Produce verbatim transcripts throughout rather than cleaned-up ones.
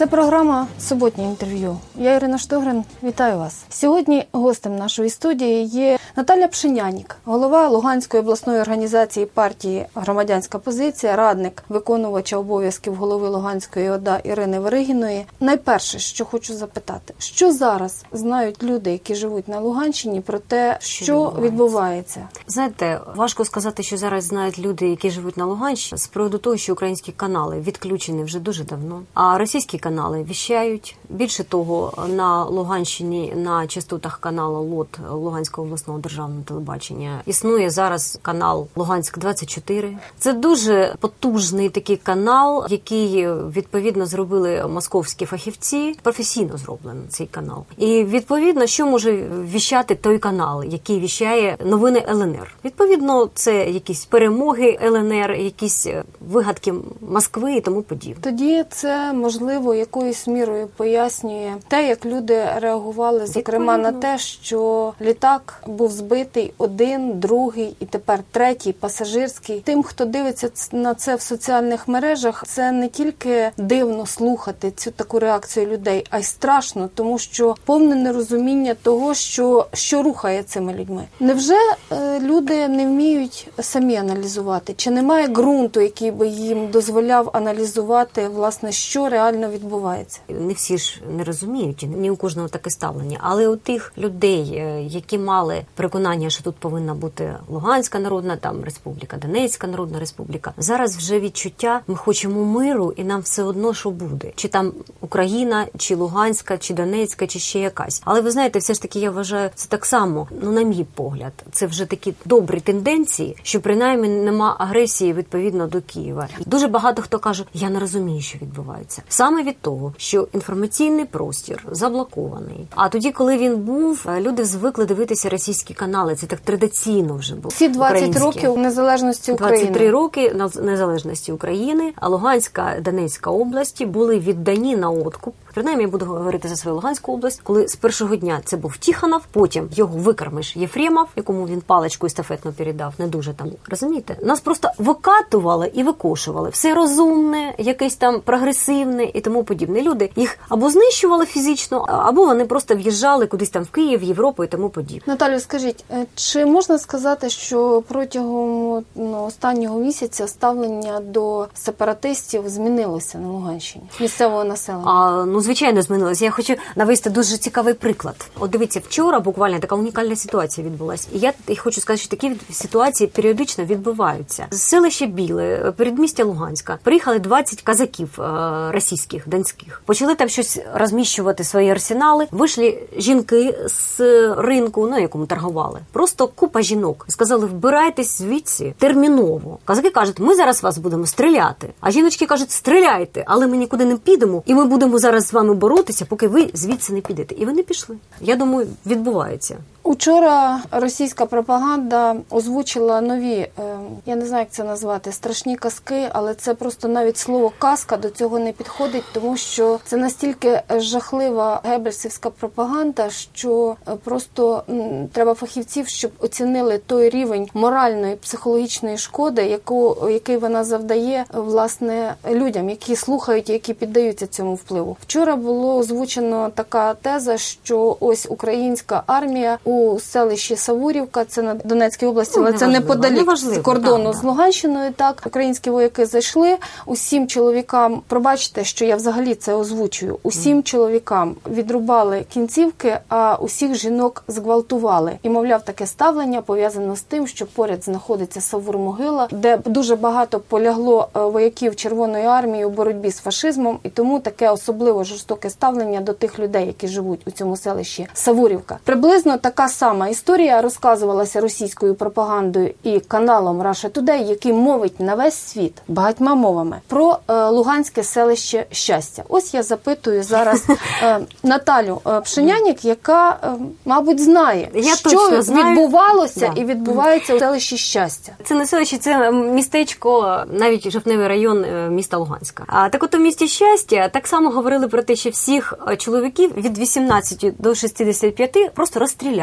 Це програма «Суботнє інтерв'ю». Я Ірина Штогрин. Вітаю вас. Сьогодні гостем нашої студії є Наталя Пшенянік, голова Луганської обласної організації партії «Громадянська позиція», радник виконувача обов'язків голови Луганської ОДА Ірини Веригіної. Найперше, що хочу запитати, що зараз знають люди, які живуть на Луганщині, про те, що, що відбувається? відбувається? Знаєте, важко сказати, що зараз знають люди, які живуть на Луганщині, з приводу того, що українські канали відключені вже дуже давно, а російські канали віщають. Більше того, на Луганщині на частотах каналу ЛОТ Луганського обласного державного телебачення існує зараз канал Луганськ двадцять чотири. Це дуже потужний такий канал, який відповідно зробили московські фахівці. Професійно зроблений цей канал. І відповідно, що може віщати той канал, який віщає новини ел ен ер? Відповідно, це якісь перемоги ел ен ер, якісь вигадки Москви і тому подібне. Тоді це, можливо, якоюсь мірою пояснює те, як люди реагували, зокрема, на те, що літак був збитий один, другий і тепер третій, пасажирський. Тим, хто дивиться на це в соціальних мережах, це не тільки дивно слухати цю таку реакцію людей, а й страшно, тому що повне нерозуміння того, що, що рухає цими людьми. Невже е, люди не вміють самі аналізувати? Чи немає ґрунту, який би їм дозволяв аналізувати, власне, що реально відбувається? Не всі ж не розуміють, ні у кожного таке ставлення, але у тих людей, які мали переконання, що тут повинна бути Луганська Народна там Республіка, Донецька Народна Республіка, зараз вже відчуття, ми хочемо миру і нам все одно, що буде. Чи там Україна, чи Луганська, чи Донецька, чи ще якась. Але ви знаєте, все ж таки я вважаю, це так само, ну на мій погляд, це вже такі добрі тенденції, що принаймні нема агресії відповідно до Києва. Дуже багато хто каже, я не розумію, що відбувається. Саме від того, що інформаційний простір заблокований. А тоді, коли він був, люди звикли дивитися російські канали. Це так традиційно вже було. Всі двадцять років незалежності України. двадцять три роки незалежності України, а Луганська, Донецька області були віддані на откуп. Принаймні, я буду говорити за свою Луганську область, коли з першого дня це був Тихонов, потім його викармиш Єфремов, якому він паличку естафетно передав, не дуже там, розумієте? Нас просто викатували і викошували. Все розумне, якесь там прогресивне і тому подібне. Люди їх або знищували фізично, або вони просто в'їжджали кудись там в Київ, Європу і тому подібне. Наталю, скажіть, чи можна сказати, що протягом ну, останнього місяця ставлення до сепаратистів змінилося на Луганщині, місцевого населення? А, ну, звичайно, змінилося. Я хочу навести дуже цікавий приклад. От дивіться, вчора буквально така унікальна ситуація відбулася. І я хочу сказати, що такі ситуації періодично відбуваються. З селища Біле, передмістя Луганська, приїхали двадцять казаків е, російських, донських. Почали там щось розміщувати свої арсенали. Вийшли жінки з ринку, ну, якому торгували. Просто купа жінок. Сказали, вбирайтесь звідси терміново. Казаки кажуть, ми зараз вас будемо стріляти. А жіночки кажуть, стріляйте, але ми нікуди не підемо. І ми будемо зараз з вами боротися, поки ви звідси не підете. І вони пішли. Я думаю, відбувається. Учора російська пропаганда озвучила нові, е, я не знаю, як це назвати, страшні казки, але це просто навіть слово «казка» до цього не підходить, тому що це настільки жахлива геббельсівська пропаганда, що просто м, треба фахівців, щоб оцінили той рівень моральної, психологічної шкоди, яку, який вона завдає, власне, людям, які слухають, які піддаються цьому впливу. Вчора було озвучено така теза, що ось українська армія у селищі Савурівка, це на Донецькій області, ну, але це неподалік з кордону так, з Луганщиною. Так, українські вояки зайшли, усім чоловікам, пробачте, що я взагалі це озвучую, усім mm. чоловікам відрубали кінцівки, а усіх жінок зґвалтували. І, мовляв, таке ставлення пов'язано з тим, що поряд знаходиться Савур-могила, де дуже багато полягло вояків Червоної армії у боротьбі з фашизмом, і тому таке особливо жорстоке ставлення до тих людей, які живуть у цьому селищі Савурівка. Приблизно така сама історія розказувалася російською пропагандою і каналом Russia Today, який мовить на весь світ багатьма мовами про е, Луганське селище Щастя. Ось я запитую зараз е, Наталю е, Пшенянік, яка, е, мабуть, знає, я що знаю. відбувалося да. і відбувається у селищі Щастя. Це не селище, це містечко, навіть жовтневий район міста Луганська. А так от у місті Щастя так само говорили про те, що всіх чоловіків від вісімнадцяти до шістдесяти п'яти просто розстріляли.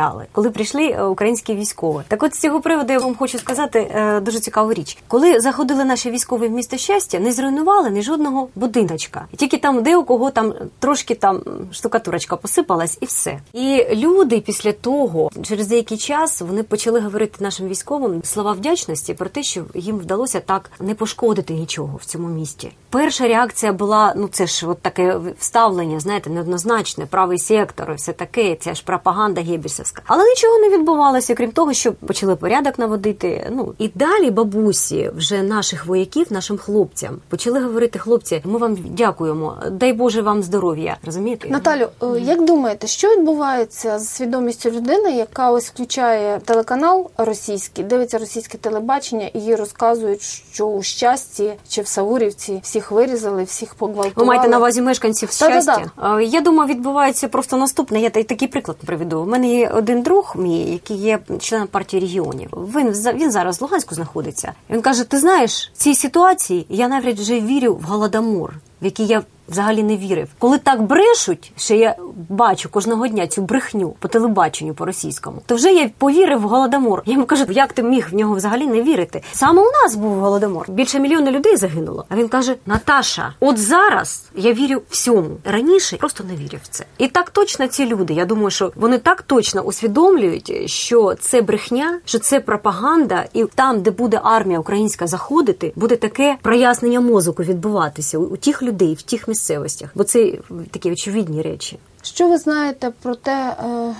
стояли, коли прийшли українські військові. Так от з цього приводу я вам хочу сказати е, дуже цікаву річ. Коли заходили наші військові в місто Щастя, не зруйнували ні жодного будиночка. І тільки там де у кого там трошки там штукатурочка посипалась і все. І люди після того, через деякий час, вони почали говорити нашим військовим слова вдячності про те, що їм вдалося так не пошкодити нічого в цьому місті. Перша реакція була, ну це ж от таке вставлення, знаєте, неоднозначне, правий сектор і все таке, ця ж пропаганда геббельсівська. Але нічого не відбувалося, крім того, що почали порядок наводити. Ну і далі бабусі вже наших вояків, нашим хлопцям, почали говорити: хлопці, ми вам дякуємо, дай Боже вам здоров'я. Розумієте? Наталю, mm-hmm. як думаєте, що відбувається з свідомістю людини, яка ось включає телеканал російський, дивиться російське телебачення і їй розказують, що у Щасті чи в Савурівці всіх вирізали, всіх погвалтували? Ви маєте на увазі мешканців Щастя? Да-да-да. Я думаю, відбувається просто наступне. Я такий приклад приведу. У мене є один друг мій, який є членом партії регіонів. Він, він зараз в Луганську знаходиться. Він каже: ти знаєш, в цій ситуації я навіть вже вірю в Голодомор, в який я взагалі не вірив. Коли так брешуть, що я бачу кожного дня цю брехню по телебаченню, по-російському, то вже я повірив в Голодомор. Я йому кажу: як ти міг в нього взагалі не вірити? Саме у нас був Голодомор. Більше мільйона людей загинуло. А він каже: Наташа, от зараз я вірю всьому. Раніше просто не вірив в це. І так точно ці люди, я думаю, що вони так точно усвідомлюють, що це брехня, що це пропаганда, і там, де буде армія українська заходити, буде таке прояснення мозку відбуватися у тих людей, в тих місцевостях. Бо це такі очевидні речі. Що ви знаєте про те,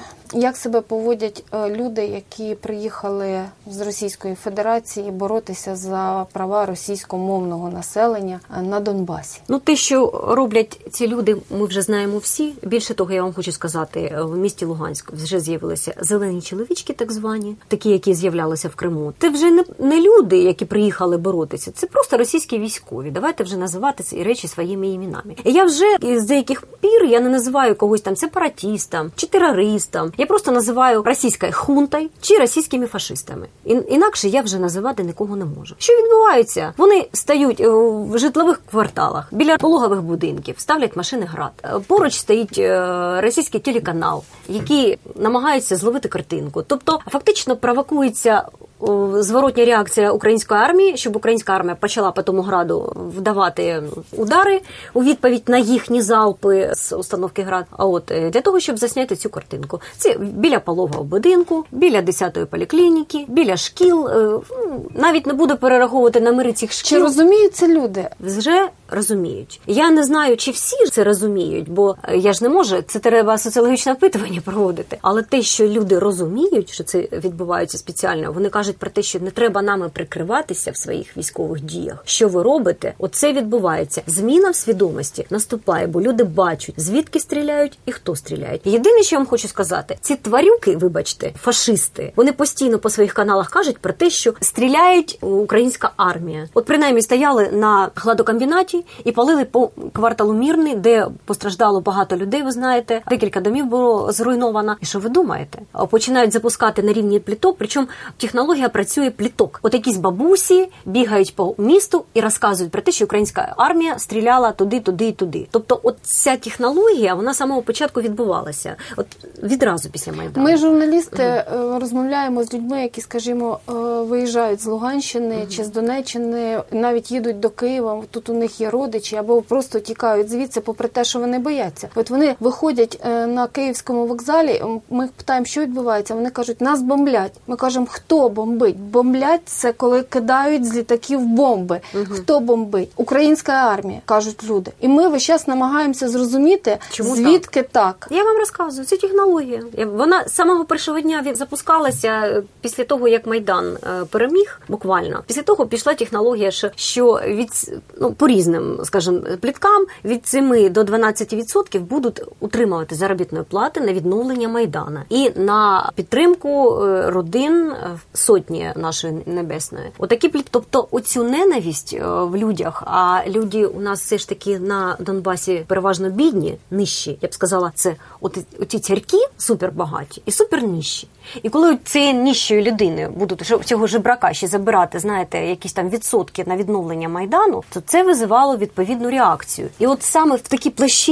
як себе поводять люди, які приїхали з Російської Федерації боротися за права російськомовного населення на Донбасі? Ну, те, що роблять ці люди, ми вже знаємо всі. Більше того, я вам хочу сказати, в місті Луганськ вже з'явилися зелені чоловічки, так звані, такі, які з'являлися в Криму. Це вже не, не люди, які приїхали боротися, це просто російські військові. Давайте вже називати ці речі своїми іменами. І я вже з деяких пір, я не називаю когось там сепаратистом чи терористом. Я просто називаю російською хунтою чи російськими фашистами. Інакше я вже називати нікого не можу. Що відбувається? Вони стають в житлових кварталах, біля пологових будинків, ставлять машини ГРАД. Поруч стоїть російський телеканал, який намагається зловити картинку. Тобто, фактично провокується зворотня реакція української армії, щоб українська армія почала по тому граду вдавати удари у відповідь на їхні залпи з установки ГРАД. А от для того, щоб засняти цю картинку. Це біля пологового будинку, біля десятої поліклініки, біля шкіл. Навіть не буду перераховувати номери цих шкіл. Чи розуміють це люди? Вже розуміють. Я не знаю, чи всі це розуміють, бо я ж не можу, це треба соціологічне опитування проводити. Але те, що люди розуміють, що це відбувається спеціально, вони кажуть про те, що не треба нами прикриватися в своїх військових діях. Що ви робите? Оце відбувається. Зміна в свідомості наступає, бо люди бачать, звідки стріляють і хто стріляє. Єдине, що я вам хочу сказати, ці тварюки, вибачте, фашисти, вони постійно по своїх каналах кажуть про те, що стріляють українська армія. От принаймні стояли на хладокомбінаті і палили по кварталу Мірний, де постраждало багато людей, ви знаєте. Декілька домів було зруйновано. І що ви думаєте? Починають запускати на рівні пліток, причому технологія працює пліток. От якісь бабусі бігають по місту і розказують про те, що українська армія стріляла туди, туди і туди. Тобто от ця технологія, вона з самого початку відбувалася. От відразу після Майдану. Ми, журналісти, угу. розмовляємо з людьми, які, скажімо, виїжджають з Луганщини угу. чи з Донеччини, навіть їдуть до Києва, тут у них є родичі, або просто тікають звідси, попри те, що вони бояться. От вони виходять на Київському вокзалі, ми їх питаємо, що відбувається, вони кажуть, нас бомблять. Ми кажемо, хто бомбить? Бомблять – це коли кидають з літаків бомби. Угу. Хто бомбить? Українська армія, кажуть люди. І ми весь час намагаємося зрозуміти, чому звідки так? так. Я вам розказую, це технологія. Вона з самого першого дня запускалася після того, як Майдан переміг, буквально. Після того пішла технологія, що від, ну, по різним, скажімо, пліткам, від семи до дванадцяти відсотків будуть утримувати заробітної плати на відновлення Майдана і на підтримку родин сотні нашої небесної. Отакі плітки. Тобто оцю ненависть в людях, а люди у нас все ж таки на Донбасі переважно бідні, нижчі. Я б сказала, це от, оті царьки супербагаті і супернижчі. І коли цієї нижчої людини будуть цього жебрака ще забирати, знаєте, якісь там відсотки на відновлення Майдану, то це визивало відповідну реакцію. І от саме в такій площині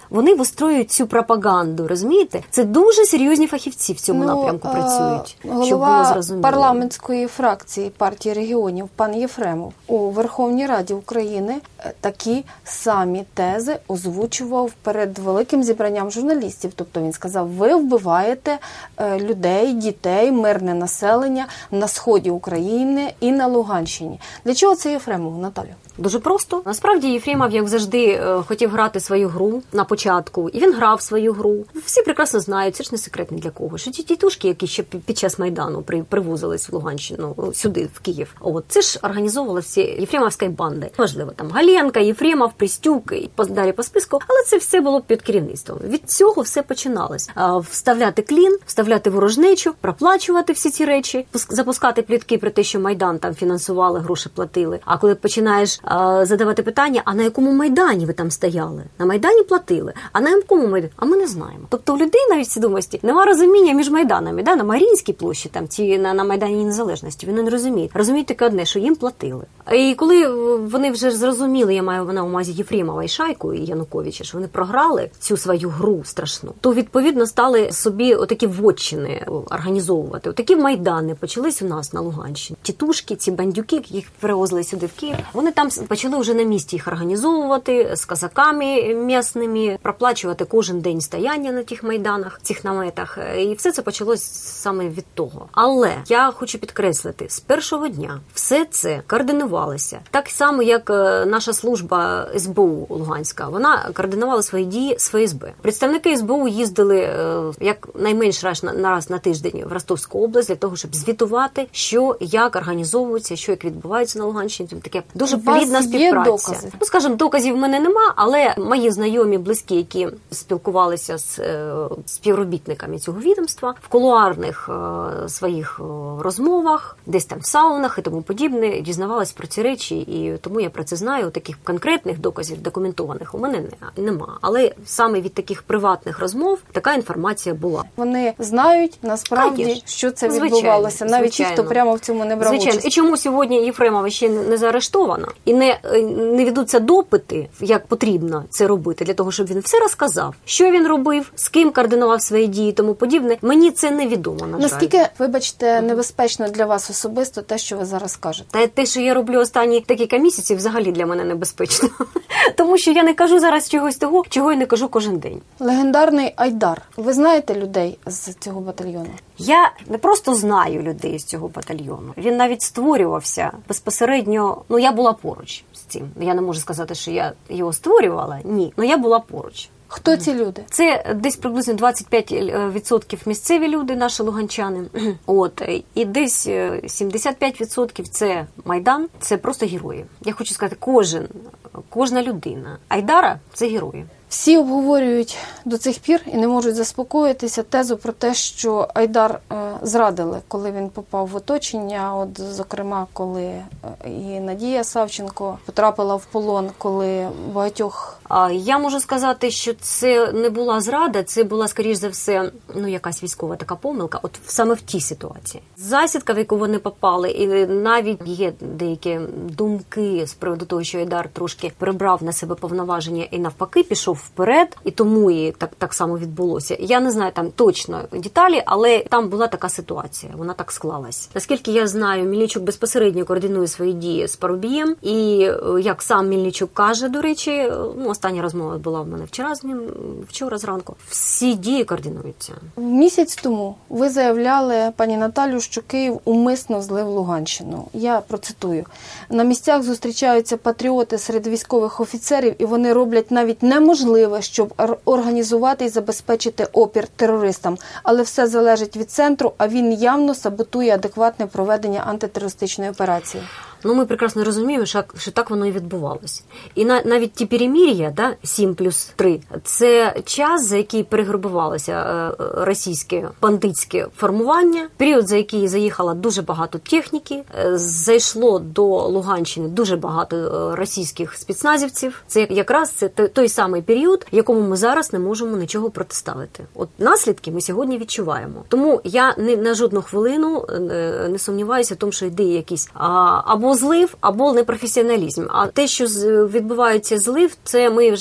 вони вистроюють цю пропаганду, розумієте? Це дуже серйозні фахівці в цьому ну, напрямку працюють, щоб було зрозуміло. Парламентської фракції партії регіонів пан Єфремов у Верховній Раді України такі самі тези озвучував перед великим зібранням журналістів. Тобто він сказав, ви вбиваєте людей, дітей, мирне населення на сході України і на Луганщині. Для чого це Єфремов, Наталю? Дуже просто. Насправді Єфремов, як завжди, хотів грати свою гру на початку, і він грав свою гру. Всі прекрасно знають, це ж не секрет ні для кого, що ті тітушки, які ще під час Майдану привозились в Луганщину, сюди, в Київ, от, це ж організовувалися єфремовської банди. Важливо, там Галенка, Єфремов, Пристюк і далі по списку, але це все було під керівництвом. Від цього все починалось. Вставляти клін, вставляти ворожнечу, проплачувати всі ці речі, запускати плітки про те, що Майдан там фінансували, гроші платили. А коли починаєш задавати питання, а на якому Майдані ви там стояли? На Майдані платили, а на якому Майдані? А ми не знаємо. Тобто у людей навіть в свідомості нема розуміння між Майданами, да? На Маріїнській площі там, чи на, на Майдані Незалежності. Вони не розуміють. Розуміють тільки одне, що їм платили. І коли вони вже зрозуміли, я маю на увазі Єфремова і Шайку, і Януковича, що вони програли цю свою гру страшну, то відповідно стали собі отакі вотчини організовувати. Отакі майдани почались у нас на Луганщині. Тітушки, ці бандюки, їх перевозили сюди в Київ, вони там почали вже на місці їх організовувати з козаками місними, проплачувати кожен день стояння на тих майданах, цих наметах. І все це почалось саме від того. Але я хочу підкреслити, з першого дня все це координувалося. Так само, як наша служба ес бе у Луганська, вона координувала свої дії з еф ес бе. Представники ес бе у їздили як найменш раз на, раз на тиждень в Ростовську область для того, щоб звітувати, що, як організовується, що як відбувається на Луганщині. Таке дуже плідна співпраця. Ну, скажімо, доказів в мене нема, але мої знайомі, близькі, які спілкувалися з е, співробітниками цього відомства, в кулуарних е, своїх е, розмовах, десь там в саунах і тому подібне, дізнавалась про ці речі, і тому я про це знаю. Таких конкретних доказів документованих у мене не, нема. Але саме від таких приватних розмов така інформація була. Вони знають насправді, Конечно. що це відбувалося, звичайно, навіть звичайно. ті, хто прямо в цьому не брав Звичайно. участь. І чому сьогодні Єфремова ще не заарештована? І не, не ведуться допити, як потрібно це робити, для того, щоб він все розказав, що він робив, з ким координував свої дії і тому подібне. Мені це невідомо, на жаль. Наскільки, вибачте, небезпечно для вас особисто те, що ви зараз кажете? Та те, що я роблю останні декілька місяців, взагалі для мене небезпечно. Тому що я не кажу зараз чогось того, чого я не кажу кожен день. Легендарний Айдар. Ви знаєте людей з цього батальйону? Я не просто знаю людей з цього батальйону. Він навіть створювався безпосередньо, ну я була поруч з цим. Я не можу сказати, що я його створювала, ні, але я була поруч. Хто ці люди? Це десь приблизно двадцять п'ять відсотків місцеві люди, наші луганчани. От, і десь сімдесят п'ять відсотків це Майдан, це просто герої. Я хочу сказати, кожен, кожна людина Айдара – це герої. Всі обговорюють до цих пір і не можуть заспокоїтися тезу про те, що Айдар е, зрадили, коли він попав в оточення. От, зокрема, коли е, і Надія Савченко потрапила в полон, коли багатьох... Я можу сказати, що це не була зрада, це була, скоріш за все, ну, якась військова така помилка, от саме в тій ситуації. Засідка, в яку вони попали, і навіть є деякі думки з приводу того, що Айдар трошки прибрав на себе повноваження і навпаки пішов вперед, і тому і так, так само відбулося. Я не знаю там точно деталі, але там була така ситуація, вона так склалась. Наскільки я знаю, Мельничук безпосередньо координує свої дії з Парубієм, і як сам Мельничук каже, до речі, ну, остання розмова була в мене вчора з ним, вчора зранку, всі дії координуються. Місяць тому ви заявляли, пані Наталю, що Київ умисно злив Луганщину. Я процитую. На місцях зустрічаються патріоти серед військових офіцерів, і вони роблять навіть неможливе, щоб організувати і забезпечити опір терористам. Але все залежить від центру, а він явно саботує адекватне проведення антитерористичної операції. Ну, ми прекрасно розуміємо, що, що так воно і відбувалося. І на, навіть ті перемир'я, да, сім плюс три, це час, за який перегрупувалося е, російське бандитське формування, період, за який заїхало дуже багато техніки, е, зайшло до Луганщини дуже багато е, російських спецназівців. Це якраз це той самий період, якому ми зараз не можемо нічого протиставити. От наслідки ми сьогодні відчуваємо. Тому я не, на жодну хвилину е, не сумніваюся в тому, що йде якийсь а, або злив, або непрофесіоналізм. А те, що відбувається злив, це ми вже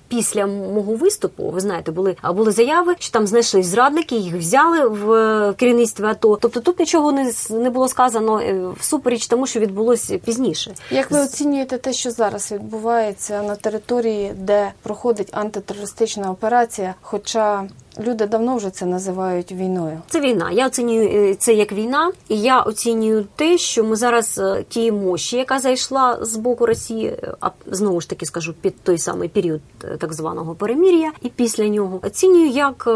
після мого виступу, ви знаєте, були, були заяви, що там знайшли зрадники, їх взяли в керівництві АТО. Тобто тут нічого не, не було сказано всупереч тому, що відбулося пізніше. Як ви оцінюєте те, що зараз відбувається на території, де проходить антитерористична операція, хоча люди давно вже це називають війною? Це війна. Я оцінюю це як війна, і я оцінюю те, що ми зараз тієї мощі, яка зайшла з боку Росії, а знову ж таки скажу, під той самий період так званого перемир'я, і після нього оцінюю як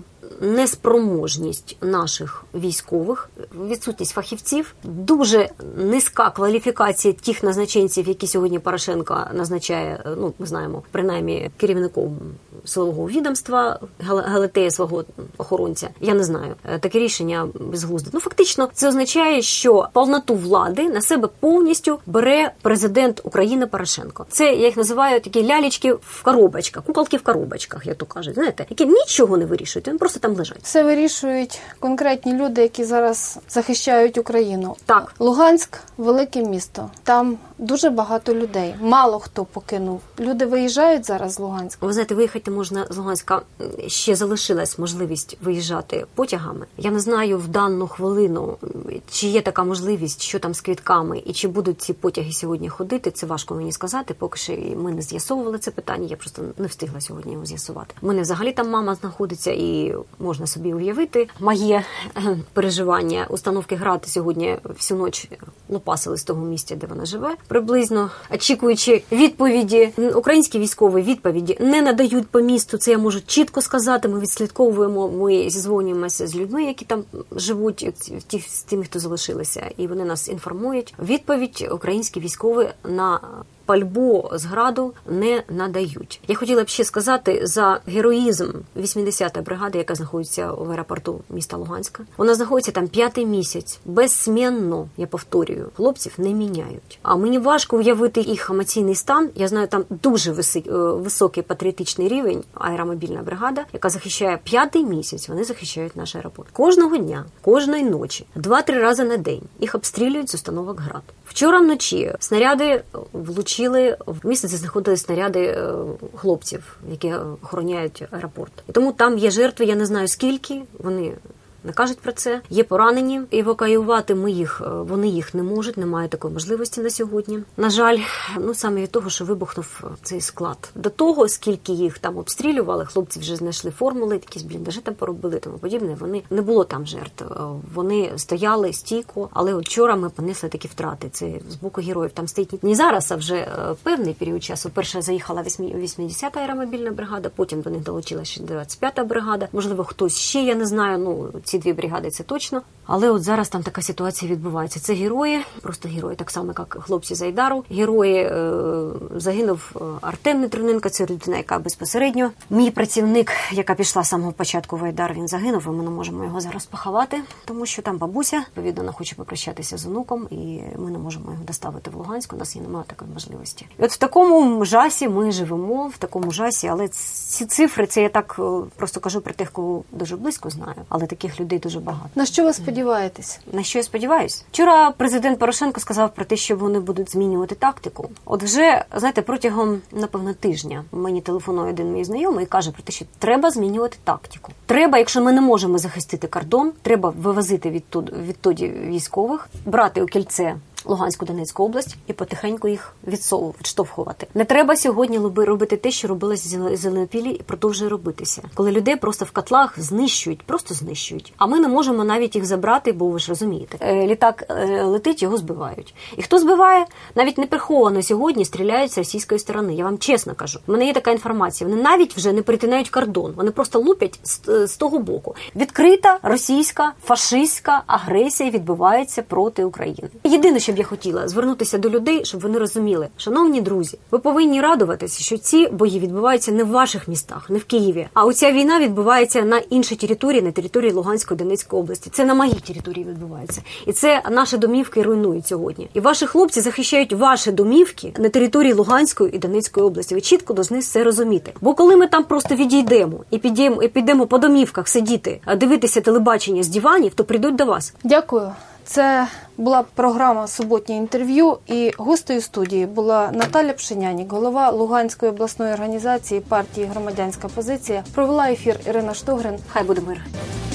неспроможність наших військових, відсутність фахівців, дуже низька кваліфікація тих назначенців, які сьогодні Порошенко назначає, ну, ми знаємо, принаймні керівником силового відомства, галатея свого охоронця. Я не знаю. Таке рішення безглузде. Ну, фактично, це означає, що повноту влади на себе повністю бере президент України Порошенко. Це, я їх називаю, такі лялечки в коробочках, куколки в коробочках, як то кажуть, знаєте, які нічого не вирішують, вони просто там лежать. Все вирішують конкретні люди, які зараз захищають Україну. Так. Луганськ – велике місто. Там дуже багато людей. Мало хто покинув. Люди виїжджають зараз з Луганська. Ви знаєте, виїхати можна з Луганська. Ще залишилась можливість виїжджати потягами. Я не знаю в дану хвилину, чи є така можливість, що там з квітками, і чи будуть ці потяги сьогодні ходити. Це важко мені сказати, поки що ми не з'ясовували це питання. Я просто не встигла сьогодні його з'ясувати. У мене взагалі там мама знаходиться, і можна собі уявити моє переживання. Установки «Град» сьогодні всю ніч лопасили з того місця, де вона живе. Приблизно очікуючи відповіді, українські військові відповіді не надають по місту. Це я можу чітко сказати. Ми відслідковуємо, ми зізвонюємося з людьми, які там живуть, ті, з тими, хто залишилися, і вони нас інформують. Відповідь українські військові на пальбу з Граду не надають. Я хотіла б ще сказати за героїзм вісімдесятої бригади, яка знаходиться в аеропорту міста Луганська. Вона знаходиться там п'ятий місяць. Безсменно, я повторюю, хлопців не міняють. А мені важко уявити їх емоційний стан. Я знаю, там дуже високий патріотичний рівень, аеромобільна бригада, яка захищає п'ятий місяць. Вони захищають наш аеропорт. Кожного дня, кожної ночі, два-три рази на день їх обстрілюють з установок «Град». Вчора вночі снаряди влучили в місце, де знаходились снаряди хлопців, які охороняють аеропорт. І тому там є жертви, я не знаю скільки, вони не кажуть про це. Є поранені, евакуювати ми їх, вони їх не можуть, немає такої можливості на сьогодні. На жаль, ну саме від того, що вибухнув цей склад. До того, скільки їх там обстрілювали, хлопці вже знайшли формули, якісь бліндажі там поробили, тому подібне, вони не було там жертв. Вони стояли стійко, але от вчора ми понесли такі втрати. Це з боку героїв. Там стоїть не зараз, а вже певний період часу. Перша заїхала вісімдесята аеромобільна бригада, потім до них долучилася двадцять п'ята бригада. Можливо, хтось ще, я не знаю, ну ці дві бригади, це точно. Але от зараз там така ситуація відбувається. Це герої, просто герої, так само, як хлопці з Айдару. Герої, е, загинув Артем Нетруненко, це людина, яка безпосередньо. Мій працівник, яка пішла з самого початку в Айдар, він загинув, і ми не можемо його зараз поховати, тому що там бабуся, відповідно, вона хоче попрощатися з онуком, і ми не можемо його доставити в Луганськ, у нас є немає такої можливості. І от в такому жасі ми живемо, в такому жасі, але ці цифри, це я так просто кажу про тих, кого дуже близько знаю, але таких людей дуже багато. На що ви сподіваєтесь? На що я сподіваюсь? Вчора президент Порошенко сказав про те, що вони будуть змінювати тактику. От вже, знаєте, протягом, напевно, тижня мені телефонує один мій знайомий і каже про те, що треба змінювати тактику. Треба, якщо ми не можемо захистити кордон, треба вивозити відтуди, відтоді військових, брати у кільце Луганську, Донецьку область і потихеньку їх відштовхувати. Не треба сьогодні робити те, що робилося з Зеленопіллі і продовжує робитися. Коли людей просто в котлах знищують, просто знищують. А ми не можемо навіть їх забрати, бо ви ж розумієте. Літак летить, його збивають. І хто збиває? Навіть не приховано сьогодні стріляють з російської сторони. Я вам чесно кажу. У мене є така інформація. Вони навіть вже не перетинають кордон. Вони просто лупять з, з того боку. Відкрита російська, фашистська агресія відбувається проти України. Єдине, що б я хотіла звернутися до людей, щоб вони розуміли. Шановні друзі, ви повинні радуватися, що ці бої відбуваються не в ваших містах, не в Києві, а оця війна відбувається на іншій території, на території Луганської, Донецької області. Це на моїй території відбувається. І це наші домівки руйнують сьогодні. І ваші хлопці захищають ваші домівки на території Луганської і Донецької області. Ви чітко повинні все розуміти. Бо коли ми там просто відійдемо і підемо, і підемо по домівках сидіти, дивитися телебачення з диванів, то прийдуть до вас. Дякую. Це була програма «Суботнє інтерв'ю», і гостею студії була Наталя Пшенянік, голова Луганської обласної організації партії «Громадянська позиція». Провела ефір Ірина Штогрин. Хай буде мир.